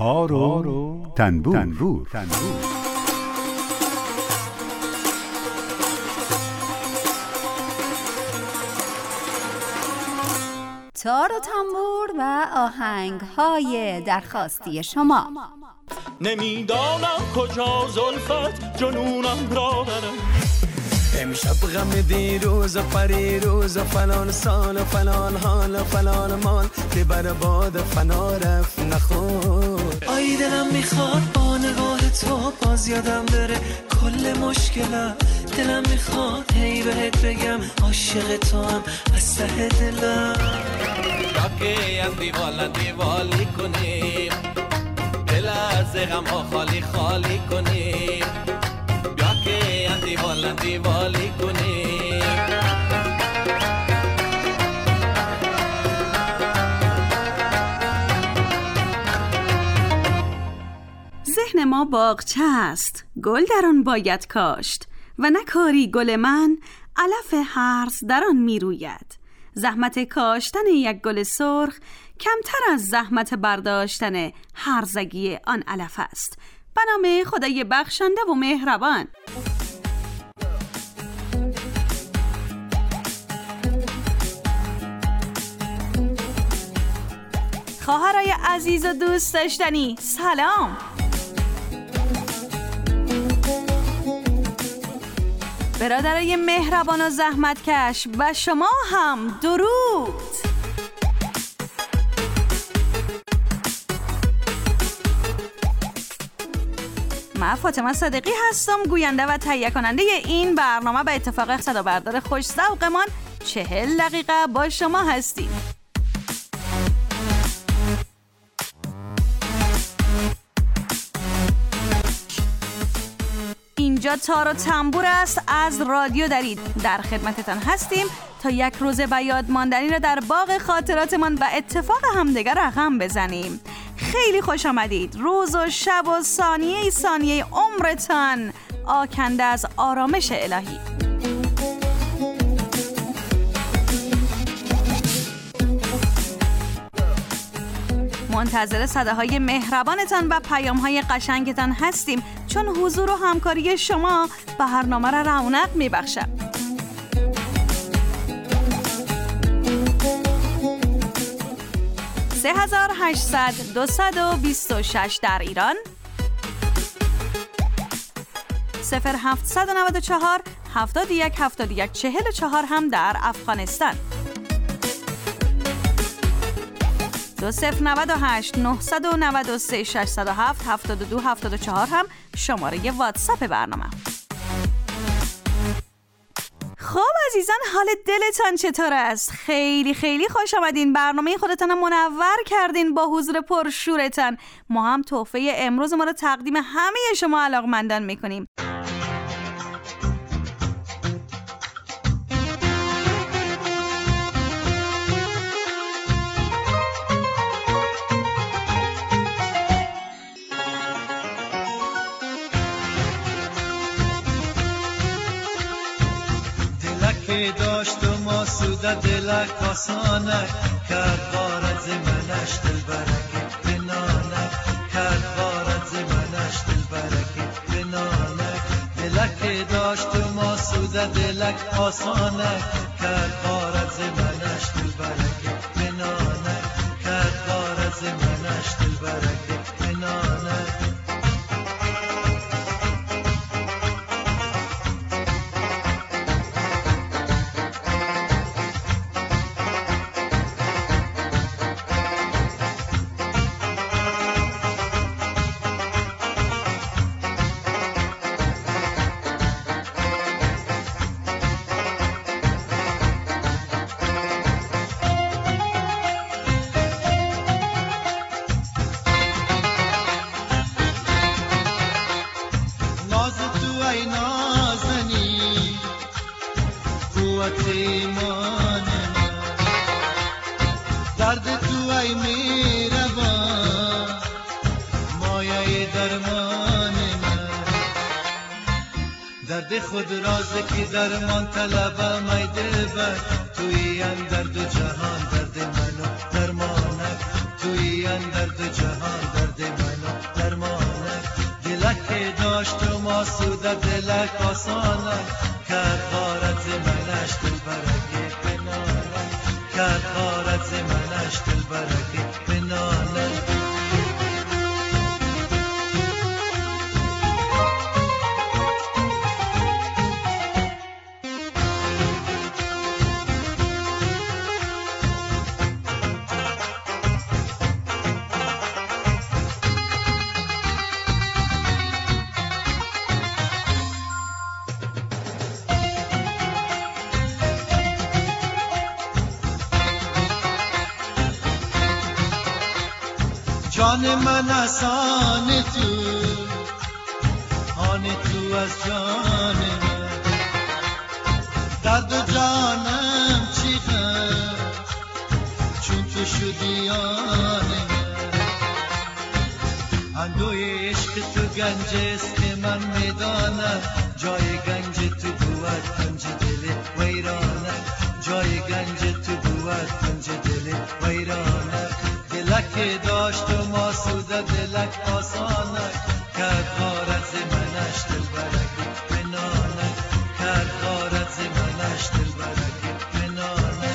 تار و تنبور. تار و تنبور و آهنگ‌های درخواستی شما. نمیدانم کجا زلفت جنونم را برم، امشب غم دیروز و پریروز و فلان سال و فلان حال و فلان مال که بر باد فنا رفت نخور. آی دلم میخواد با نگاه تو باز یادم بره کل مشکلم، دلم میخواد هی بهت بگم عاشق تو هم از ته دلم. راکی از دیوالی کنیم، دل از غم ها خالی خالی کنیم، راکی از دیوالی کنیم. ذهن ما باغچه است، گل در آن باید کاشت و نه کاری گل من علف هرز در آن می روید. زحمت کاشتن یک گل سرخ کمتر از زحمت برداشتن هرزگی آن علف است. به نام خدای بخشنده و مهربان. خواهرای عزیز و دوست داشتنی سلام. برادرای مهربان و زحمتکش و شما هم درود. من فاطمه صادقی هستم، گوینده و تهیه کننده این برنامه. به اتفاق صدا بردار خوش ذوقمان 40 دقیقه با شما هستیم. اینجا تار و تنبور است، از رادیو درید. در خدمتتان هستیم تا یک روز به یاد ماندنی را در باغ خاطراتمان و اتفاق همدیگر رقم بزنیم. خیلی خوش آمدید. روز و شب و ثانیه عمرتان آکنده از آرامش الهی. منتظر صداهای مهربانتان و پیام‌های قشنگتان هستیم، چون حضور و همکاری شما برنامه را رونق می‌بخشد. سه 3800-226 در ایران، 0794-71-71-44 هم در افغانستان، 2098-993-607-7274 هم شماره واتساپ برنامه. خب عزیزان، حال دلتان چطور است؟ خیلی خوش آمدین. برنامه خودتان منور کردین با حضور پرشورتان. ما هم تحفه امروز ما رو تقدیم همه شما علاقمندان میکنیم. که داشت و ما سوده دلک آسانک کرد غارت زمنش دل برکی بنانک کرد غارت زمنش دل برکی بنانک دلک داشت و ما سوده دلک آسانک کرد غارت زمنش دل برکی بنانک کرد غارت زمنش دل برکی بنانک. خود رازه که درمان طلبم ای دلبر توی اندر دو جهان درد منو درمانک توی اندر دو جهان درد منو داشت و ما سوده دلک آسانه کرد غارت منش دل برگه بنانه کرد غارت منش دل برگه بنانه جان من از آن تو از جان من درد و جانم چیغم چون تو شدی آن من اندوی عشق تو گنج است که من میدانم جای گنج تو بود گنج دل ویرانه جای گنج تو بود گنج دل ویرانه دلک داشت و ما سوده دلک آسانه کرد غارت منش دل برگه بنانه کرد غارت منش دل برگه بنانه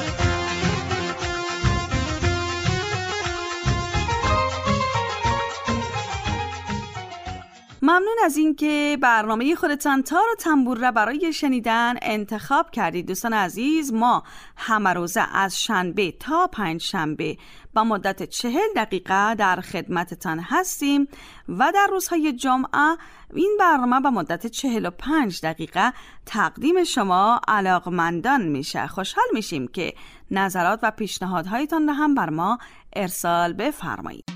ممنون از اینکه برنامه خودتان تار و تنبور را برای شنیدن انتخاب کردید. دوستان عزیز، ما همه روزه از شنبه تا پنجشنبه با مدت 40 دقیقه در خدمتتان هستیم و در روزهای جمعه این برنامه با مدت 45 دقیقه تقدیم شما علاقمندان میشه. خوشحال میشیم که نظرات و پیشنهادهایتان را هم بر ما ارسال بفرمایید.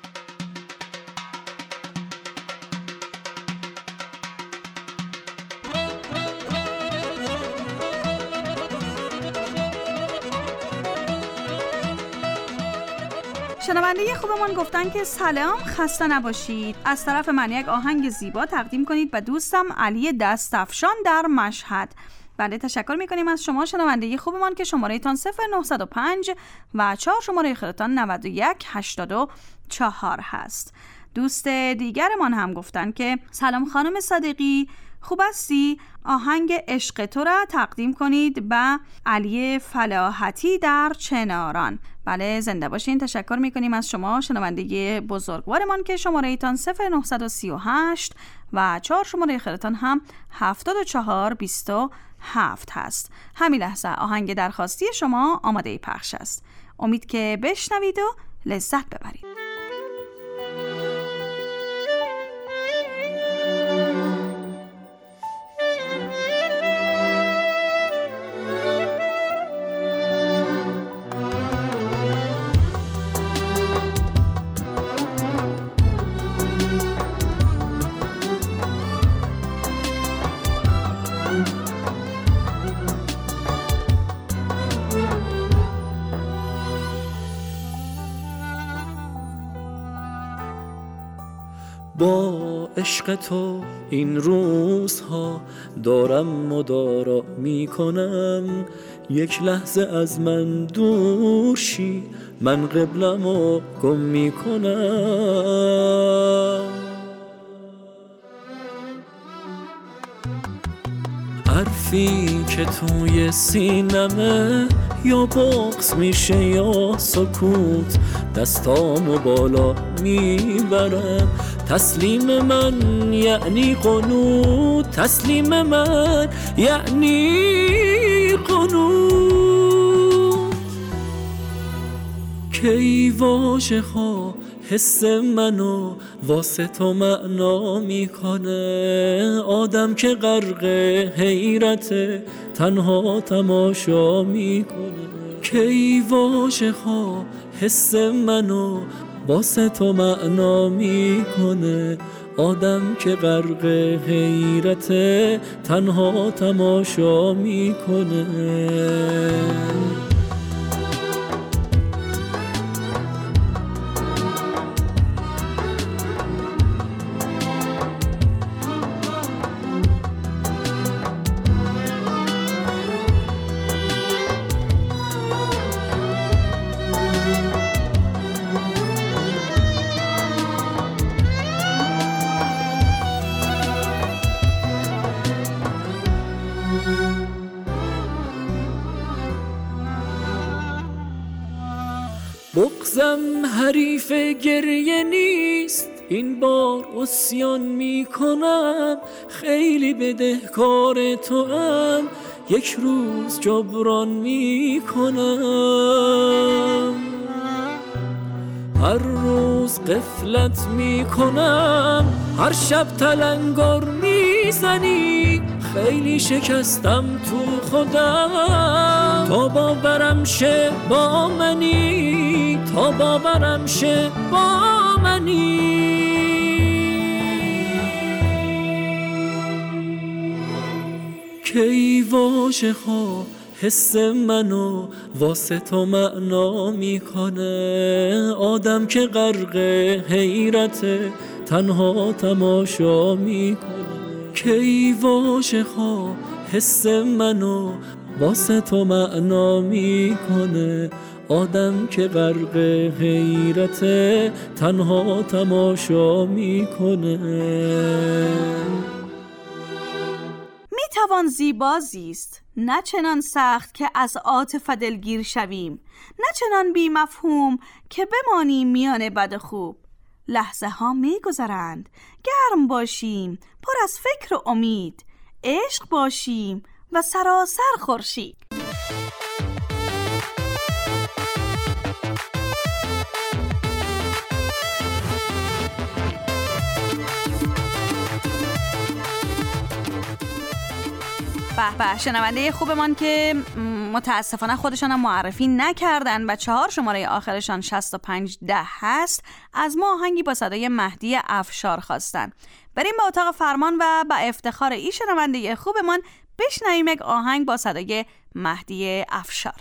شنونده خوبمان گفتن که سلام، خسته نباشید. از طرف من یک آهنگ زیبا تقدیم کنید به دوستم علی دستفشان در مشهد. بله، تشکر میکنیم از شما شنونده خوبمان که شماره تان 0905 و 4 شماره خودتان 9184 هست. دوست دیگرمان هم گفتن که سلام خانم صادقی، خوب هستی؟ آهنگ عشق تو را تقدیم کنید به علی فلاحتی در چناران. بله، زنده باشین. تشکر میکنیم از شما شنونده بزرگوارمان که شماره ایتان 0938 و 4 شماره خیرتان هم 7427 هست. همین لحظه آهنگ درخواستی شما آماده پخش است. امید که بشنوید و لذت ببرید. با عشق تو این روزها دارم مدارا میکنم، یک لحظه از من دور شی من قبلمو گم میکنم. حرفی که توی سینمه یا بغض میشه یا سکوت، دستامو بالا میبرم. تسلیم من یعنی قنوت، تسلیم من یعنی قنوت. کی واژه ها حس منو واسه تو معنا میکنه، آدم که غرق حیرت تنها تماشا میکنه. کی واژه ها حس منو واسه تو معنا میکنه، آدم که غرق حیرت تنها تماشا میکنه. بغضم حریف گریه نیست، این بار عصیان می کنم، خیلی بدهکار توام، یک روز جبران می کنم. هر روز غفلت می کنم، هر شب تلنگر می زنی، خیلی شکستم تو خودم، تا باورم شه با منی، تا باورم شه با منی. کی واژه ها حس منو واسه تو معنا میکنه، آدم که غرق حیرت تنها تماشا میکنه. کی واژه ها حس منو واسه تو معنا میکنه، آدم که غرق حیرت تنها تماشا میکنه. میتوان زیبا زیست، نه چنان سخت که از عاطفه دلگیر شویم، نه چنان بی مفهوم که بمانیم میان بد خوب. لحظه ها میگذرند، گرم باشیم، پر از فکر و امید، عشق باشیم و سراسر خورشید. به شنونده خوبمان که متاسفانه خودشان معرفی نکردن و 4 شماره آخرشان 6510 هست، از ما آهنگی با صدای مهدی افشار خواستن. بریم به اتاق فرمان و با افتخار این شنونده خوبمان بشنویم یک آهنگ با صدای مهدی افشار.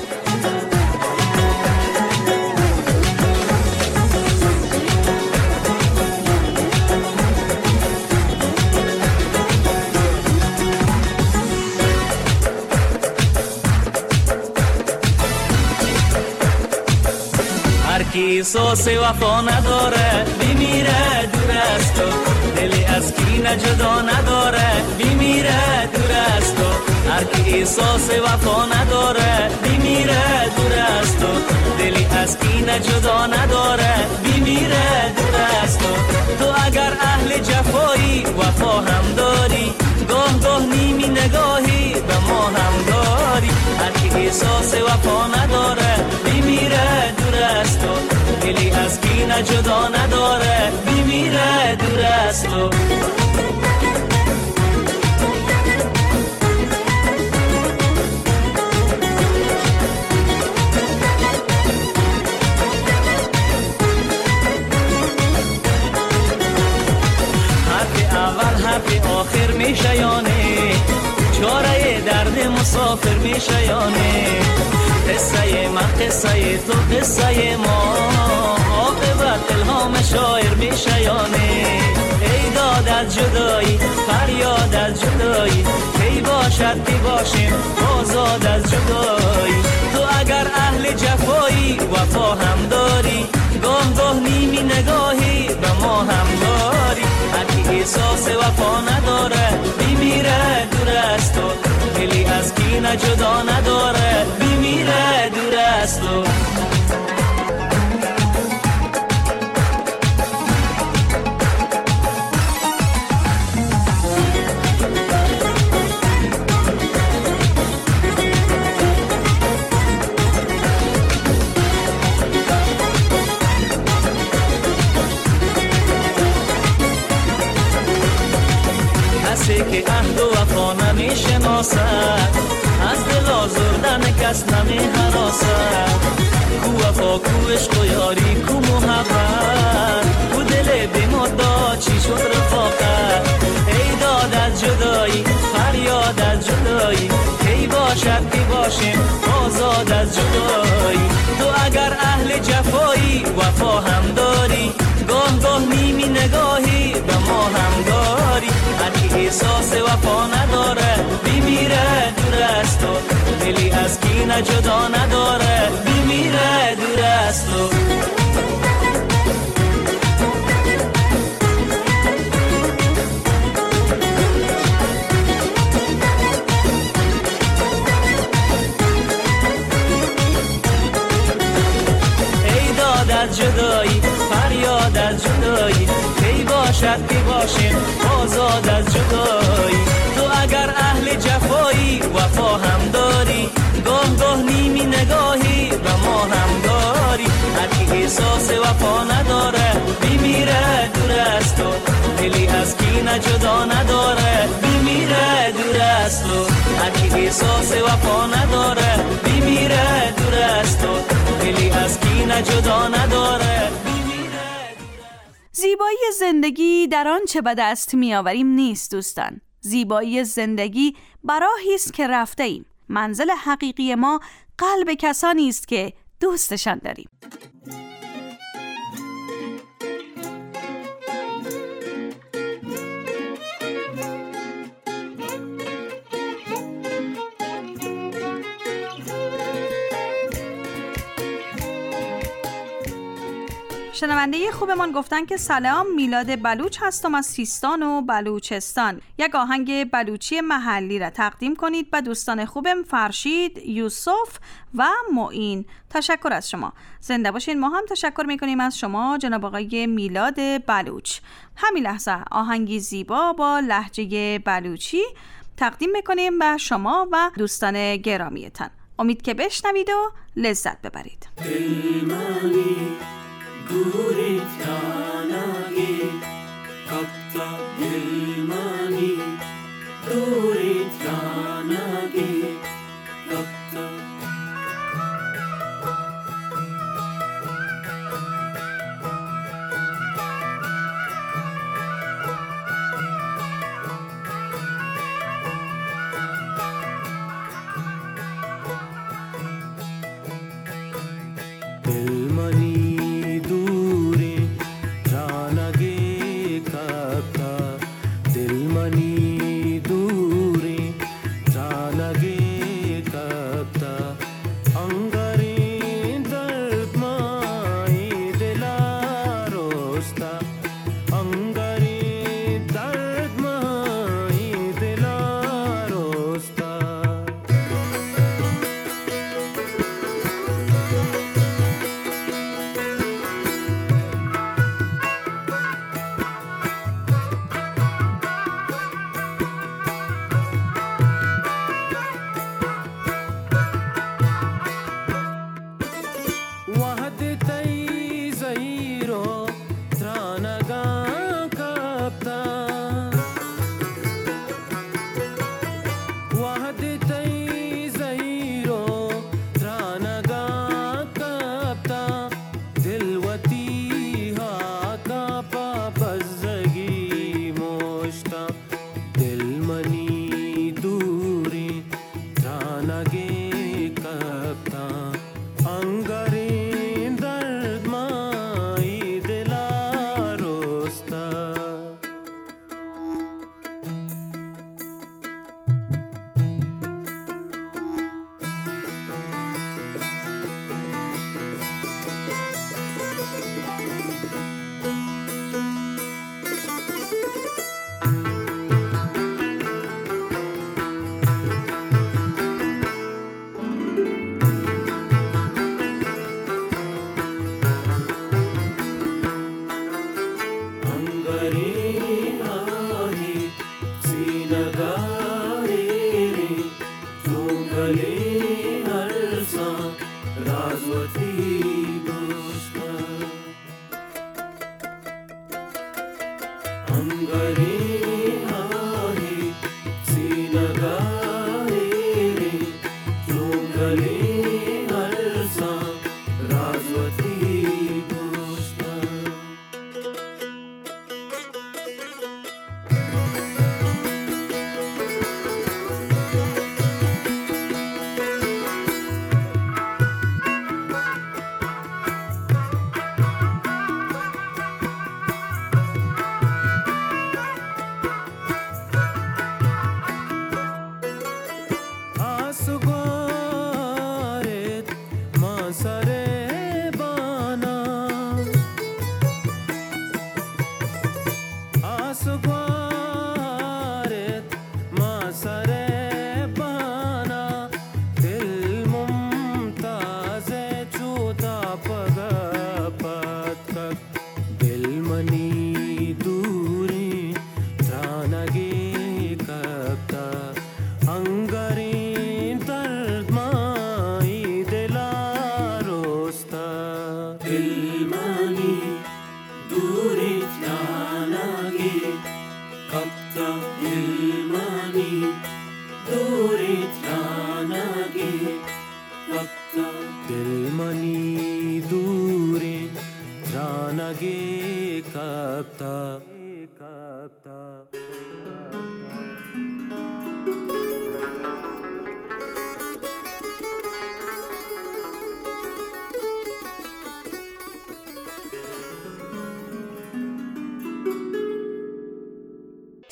کی احساس وفا نداره بیمیره دور از تو، دلی از کینه جدا نداره بیمیره دور از تو. هر کی احساس وفا نداره بیمیره دور از تو، دلی از کینه جدا نداره بیمیره دور از تو. تو اگر اهل جفایی وفا هم داری، گاه گاه نیمی نگاهی به ما هم داری. هر کی احساس وفا نداره بیمیره دور از تو، دلی از کینه جدا نداره بیمیره دور از تو. حرف اول حرف آخر میشه یانه، چاره درد مسافر میشه یانه. قصه من قصه تو قصه ما، عاقبت الهام شاعر میشه یانه. ای داد از جدایی فریاد از جدایی، کی باشد کی باشیم آزاد از جدایی. تو اگر اهل جفایی وفا هم داری، گاه گاه نیمی نگاهی به ما هم داری. هر کی احساس وفا نداره بیمیره دور از تو، دلی از کینه جدا نداره بیمیره دور از تو. کسی که عهد و وفا نمیشناسد، از دل آزردن کس نمیهراسد. کو وفا کو عشق و یاری کو محبت، کو دل بی‌مدعا چی شد رفاقت. ای داد از جدایی فریاد از جدایی، کی باشد کی باشیم آزاد از جدایی. تو اگر اهل جفایی وفا هم داری، گاه گاه نیمی نگاهی به ما هم داری. هر کی احساس وفا نداره بیمیره دور از تو، دلی از کینه جدا نداره بیمیره دور از تو. از جدایی، فریاد از جدایی، کی باشد که باشیم آزاد از جدایی. تو اگر اهل جفایی وفا هم داری، گاه نیمی نگاهی و ما هم داری. هر کی احساس وفا نداره بمیره دور از تو، دلی از کینه جدا نداره بمیره دور از تو. هر کی احساس وفا نداره بمیره دور از تو، دلی از کینه جدا نداره. زیبایی زندگی در آنچه به دست می‌آوریم نیست دوستان. زیبایی زندگی براهی است که رفته ایم. منزل حقیقی ما قلب کسانی است که دوستشان داریم. شنونده خوبمان گفتن که سلام، میلاد بلوچ هستم از سیستان و بلوچستان. یک آهنگ بلوچی محلی را تقدیم کنید به دوستان خوبم فرشید، یوسف و معین. تشکر از شما. زنده باشین. ما هم تشکر میکنیم از شما جناب آقای میلاد بلوچ. همین لحظه آهنگی زیبا با لهجه بلوچی تقدیم میکنیم به شما و دوستان گرامیتان. امید که بشنوید و لذت ببرید. Gurit kanagi, kapta dilmani. Gurit kanagi, kapta. Dilmani.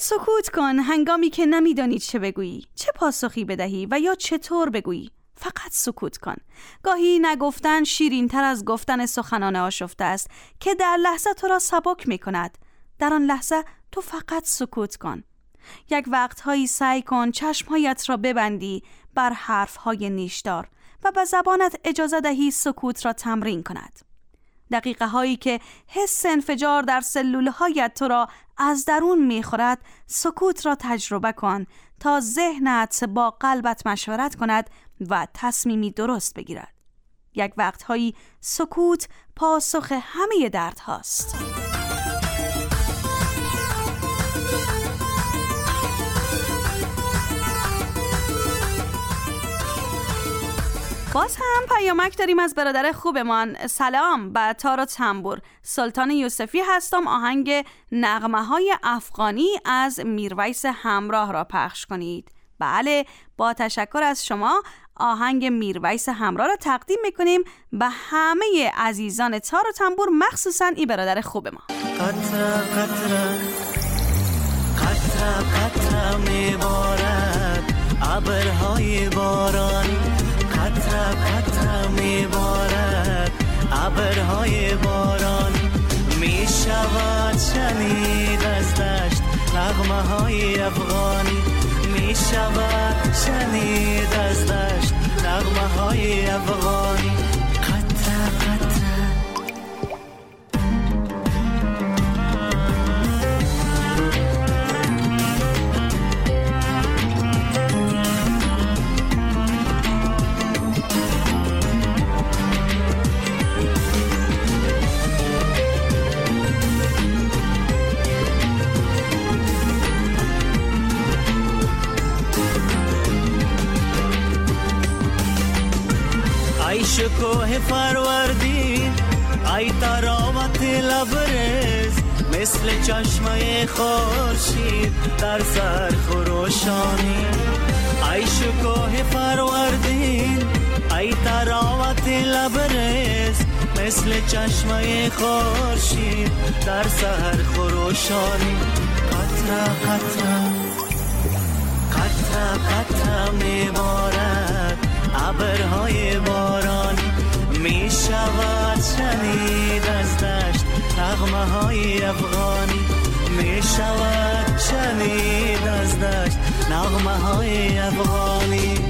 سکوت کن هنگامی که نمیدانی چه بگویی، چه پاسخی بدهی و یا چطور بگویی. فقط سکوت کن. گاهی نگفتن شیرین تر از گفتن سخنان آشفته است که در لحظه تو را سبک می کند. در آن لحظه تو فقط سکوت کن. یک وقتهایی سعی کن چشمهایت را ببندی بر حرفهای نیشدار و به زبانت اجازه دهی سکوت را تمرین کند. دقیقه هایی که حس انفجار در سلوله هایت تو را از درون می خورد، سکوت را تجربه کن تا ذهنت با قلبت مشورت کند و تصمیمی درست بگیرد. یک وقتهایی سکوت پاسخ همه درد هاست. باز هم پیامک داریم از برادر خوبمان. سلام، با تار و تنبور، سلطان یوسفی هستم. آهنگ نغمه های افغانی از میرویس همراه را پخش کنید. بله، با تشکر از شما آهنگ میرویس همراه را تقدیم میکنیم به همه عزیزان تار و تنبور، مخصوصا این برادر خوب ما. قطره قطره قطره قطره میبارد ابرهای بارانی، قطره قطره میبارد ابرهای بارانی، میشود شنید از دشت نغمه های افغانی، میشود شنید از دشت نغمه های افغانی. قطره قطره ای شکوه فروردین، ای تراوت لبریز، مثل چشمه خورشید در سر خروشانی. ای شکوه فروردین، ای تراوت لبریز، مثل چشمه خورشید در سر خروشانی. قطره قطره قطره قطره میبارد ابرهای بارانی، می شود شنید از دشت نغمه های افغانی، می شود شنید از دشت نغمه های افغانی.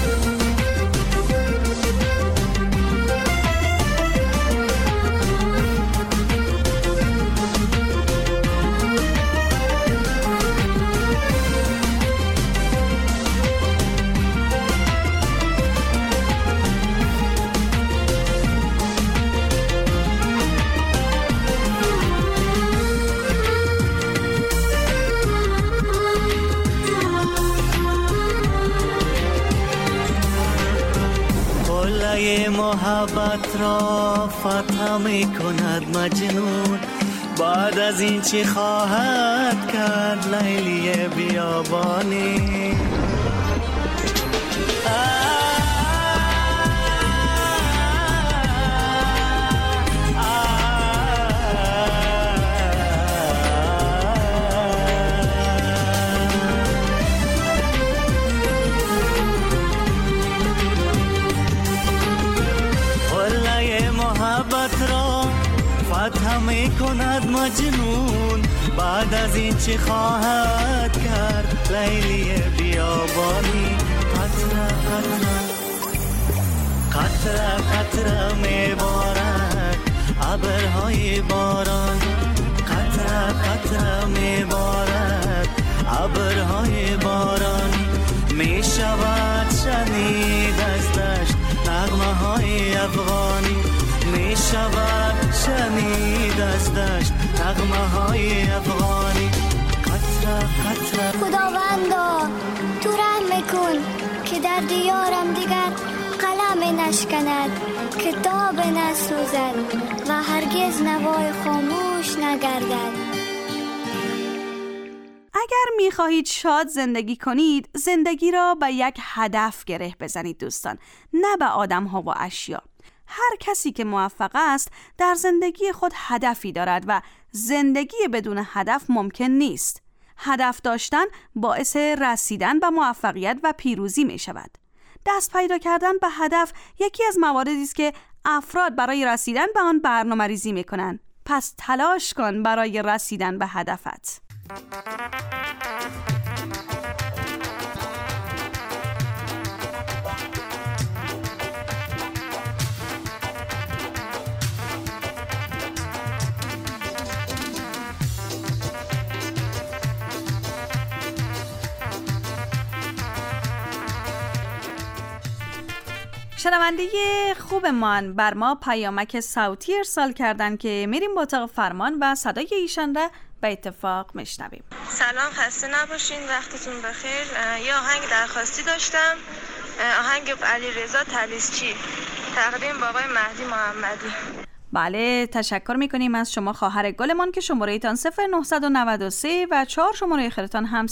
محبت را فتح می کند مجنون، بعد از این چی خواهد کرد لیلی بیابانی. فتح می کند مجنون، بعد از این چی خواهد کرد لیلی بیابانی. قطره قطره قطره قطره می بارد ابرهای باران، قطره قطره می بارد ابرهای بارانی، می شود شنید از دشت نغمه های افغانی، می شود شنید از دشت نغمه های افغانی. قطره قطره خداوندا تو رحم کن که در دیارم دیگر قلم نشکند، کتاب نسوزد و هرگز نوای خاموش نگردد. اگر می‌خواهید شاد زندگی کنید، زندگی را به یک هدف گره بزنید دوستان، نه به آدم‌ها و اشیا. هر کسی که موفق است در زندگی خود هدفی دارد و زندگی بدون هدف ممکن نیست. هدف داشتن باعث رسیدن به موفقیت و پیروزی می شود. دست پیدا کردن به هدف یکی از مواردی است که افراد برای رسیدن به آن برنامه‌ریزی می کنند. پس تلاش کن برای رسیدن به هدفت. شنونده خوبمان بر ما پیامک صوتی ارسال کردن که میریم با اتاق فرمان و صدای ایشان را به اتفاق میشنویم. سلام، خسته نباشین، وقتتون بخیر. یه آهنگ درخواستی داشتم، آهنگ علیرضا طلیسچی، تقدیم بابای مهدی محمدی. بله، تشکر میکنیم از شما خواهر گلمان که شماره ایتان 0993 و 4 شماره آخرتان هم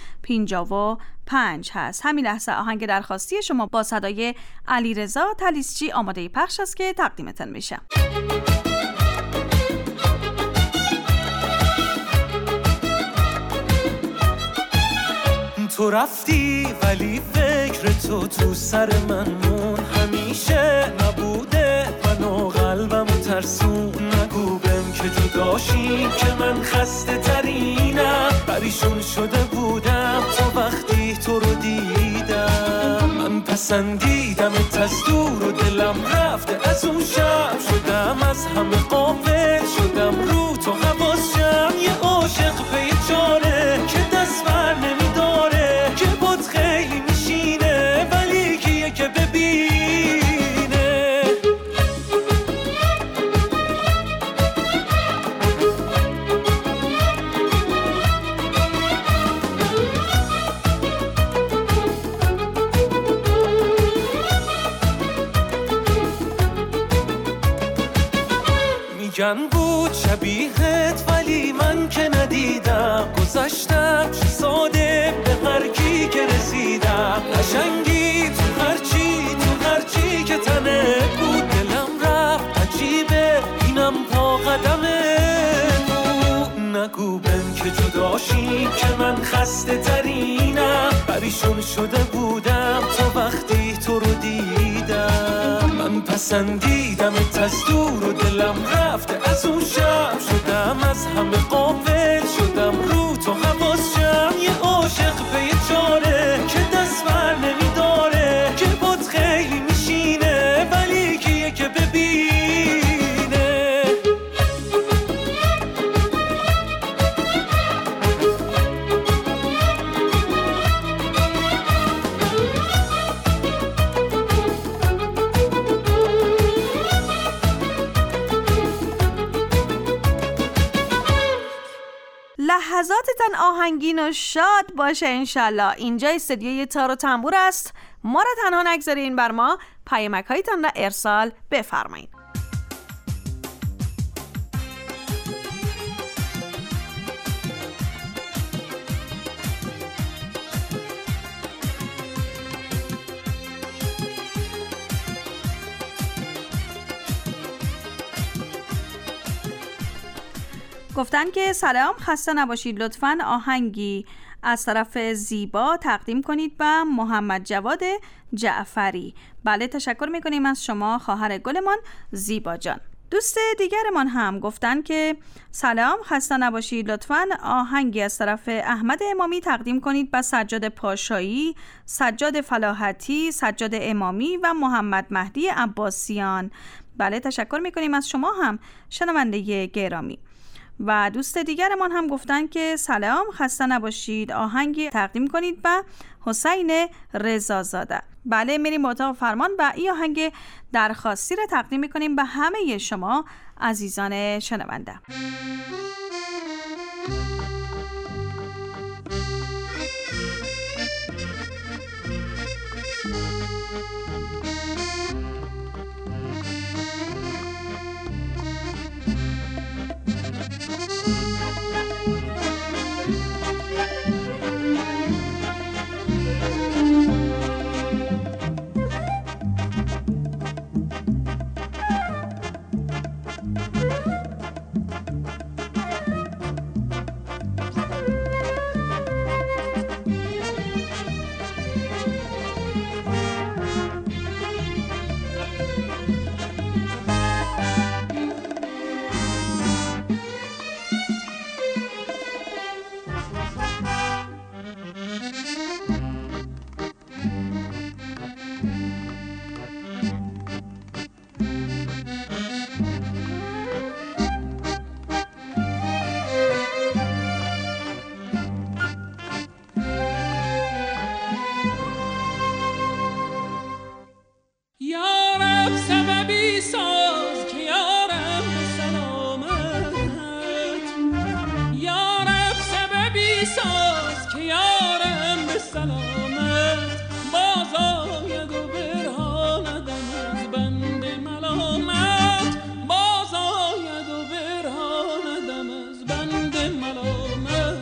3055 هست. همین لحظه آهنگ درخواستی شما با صدای علیرضا طلیسچی آماده پخش است که تقدیمتان میشه. تو رفتی ولی فکر تو سر من مون، همیشه نبوده منو قلبمو ترسون. نگو بهم که جداشی که من خسته ترینم، پریشون شده بودم تا وقتی تو رو دیدم. من پسندیدمت از دور و دلم رفته از اون شب، شدم از همه غافل، شدم رو تو حواسم. یه عاشق پی چاره که دست بر نمیداره، که بود خیلی میشینه ولی کیه که ببینه. میگن بود شبیهت ولی من که ندیدم، گذشتم چه ساده به هر کی که رسیدم. قشنگی تو هرچی که تنه بود، دلم رفت عجیبه اینم پا قدمه. نگو بهم که جداشی که من خسته ترینم، پریشون شده بودم تا وقتی تو رو دیدم. من پسندیدمت از دور و دلم رفته از اون شب، شدم از همه غافل، شدم رو تو حواسم. یه عاشق پی چاره که دست بر نمیداره، که بود خیلی میشینه ولی کیه که ببینه. لحظاتتان آهنگین و شاد باشه انشالله. اینجا استدیوی تار و تنبور است، ما را تنها نگذارین، بر ما پیامک هایتان را ارسال بفرمایید. گفتن که سلام، خسته نباشید، لطفاً آهنگی از طرف زیبا تقدیم کنید به محمد جواد جعفری. بله، تشکر میکنیم از شما خواهر گلمان زیبا جان. دوست دیگرمان هم گفتن که سلام، خسته نباشید، لطفاً آهنگی از طرف احمد امامی تقدیم کنید به سجاد پاشایی، سجاد فلاحتی، سجاد امامی و محمد مهدی عباسیان. بله، تشکر میکنیم از شما هم شنونده گرامی. و دوست دیگرمان هم گفتن که سلام، خسته نباشید، آهنگی تقدیم کنید به حسین رضازاده. بله، میریم با اتاق فرمان و این آهنگ درخواستی را تقدیم میکنیم به همه شما عزیزان شنونده. یارب سببی ساز که یارم به سلامت، یارب سببی ساز که یارم به سلامت، باز آید و برهاندم از بند ملامت، باز آید و برهاندم از بند ملامت.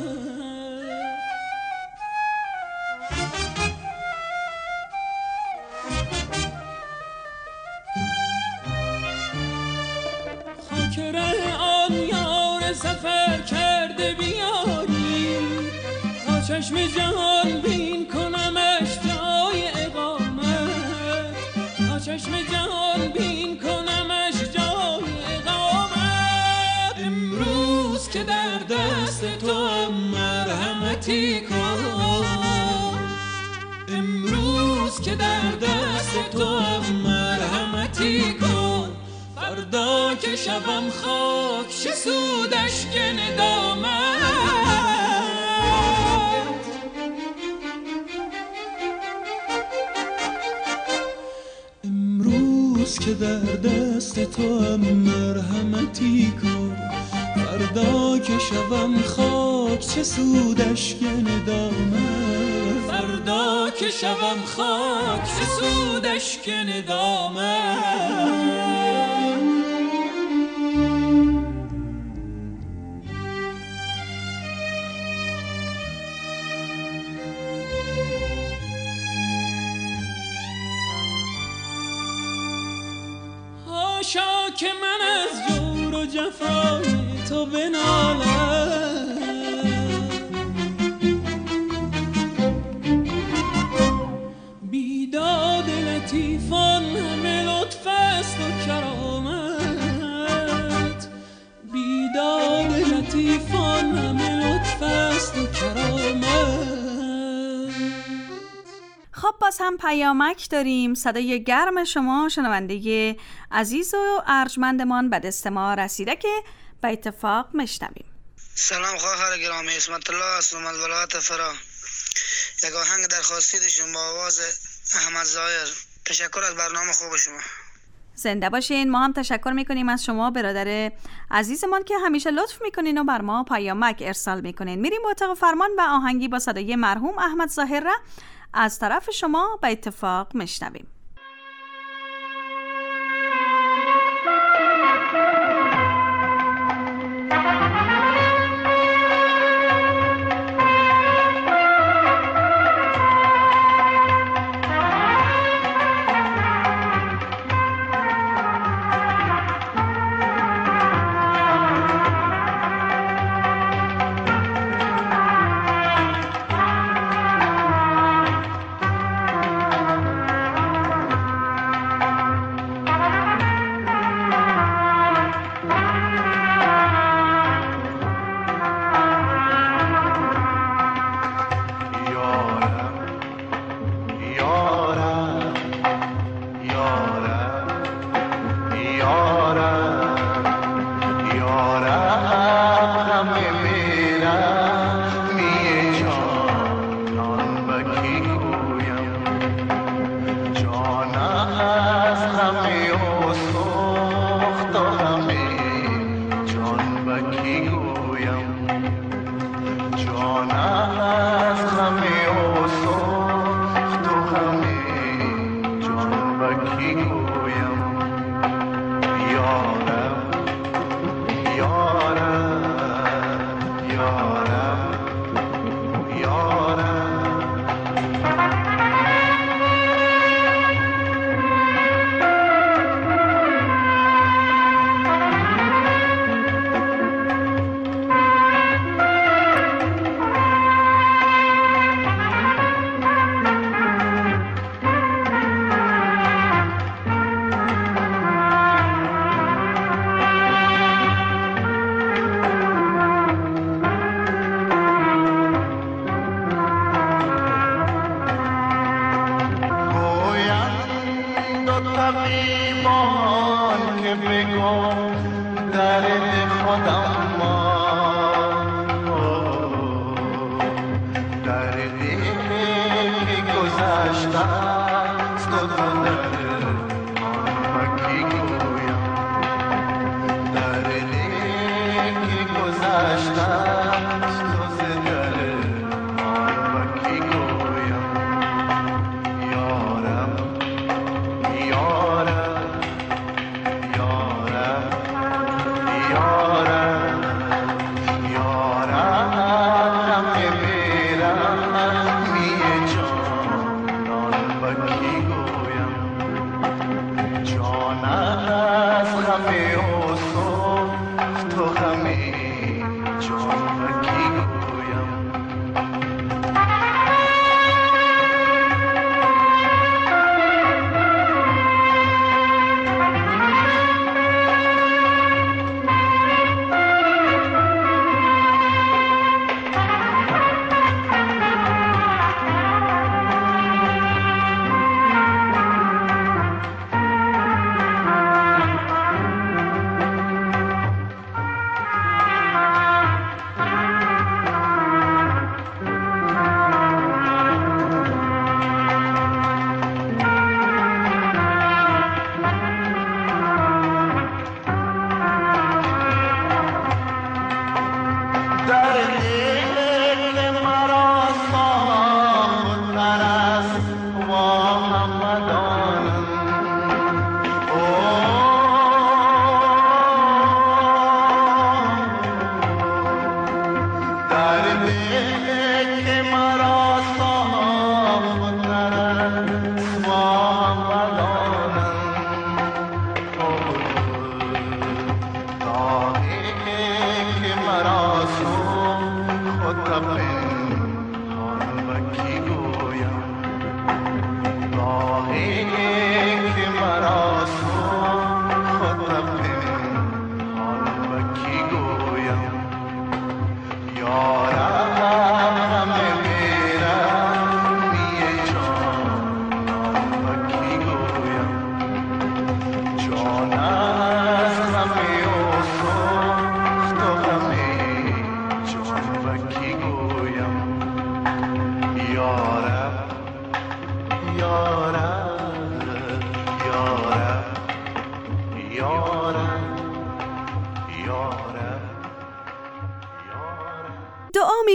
خاکره آن یار سفر کرده بیاری، تا چشم جهان بین کنمش جای اقامت، تا چشم جهان بین کنمش جای اقامت. امروز که در دست تو مرحمتی کن، امروز که در دست تو مرحمتی کن، فردا که شبم خاک چه سودش که ندامت. امروز که در دست تو مرحمتی کن، فردا که شبم خاک چه سودش که ندامت، فردا که شبم خاک چه سودش که ندامت. هاشا که من از جور و جفای تو بنالم، بیداد لطیفان همه لطف است و کرامت، بیداد لطیفان همه لطف است و کرامت. خب باز هم پیامک داریم. صدای گرم شما شنونده عزیز و ارجمندمان به دست ما رسیده که به اتفاق میشنویم. سلام خواهر گرامی، اسمت الله هستم از ولایت فرا. یک آهنگ درخواستی داشتم با آواز احمد ظاهر. تشکر از برنامه خوب شما. زنده باشین. ما هم تشکر میکنیم از شما برادر عزیزمان که همیشه لطف میکنین و بر ما پیامک ارسال میکنین. میریم با اتفاق فرمان و آهنگی با صدای مرحوم احمد ظاهر را از طرف شما به اتفاق میشنویم. دردی که گذشته است و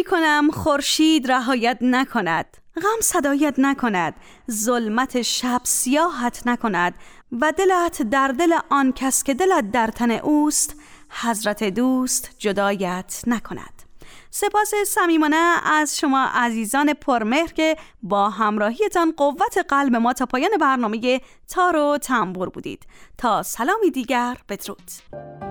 می کنم خورشید رهایت نکند، غم صدایت نکند، ظلمت شب سیاحت نکند و دلت در دل آن کس که دلت در تن اوست حضرت دوست جدایت نکند. سپاس صمیمانه از شما عزیزان پرمهر که با همراهیتان قوت قلب ما تا پایان برنامه تار و تنبور بودید. تا سلامی دیگر، بدرود.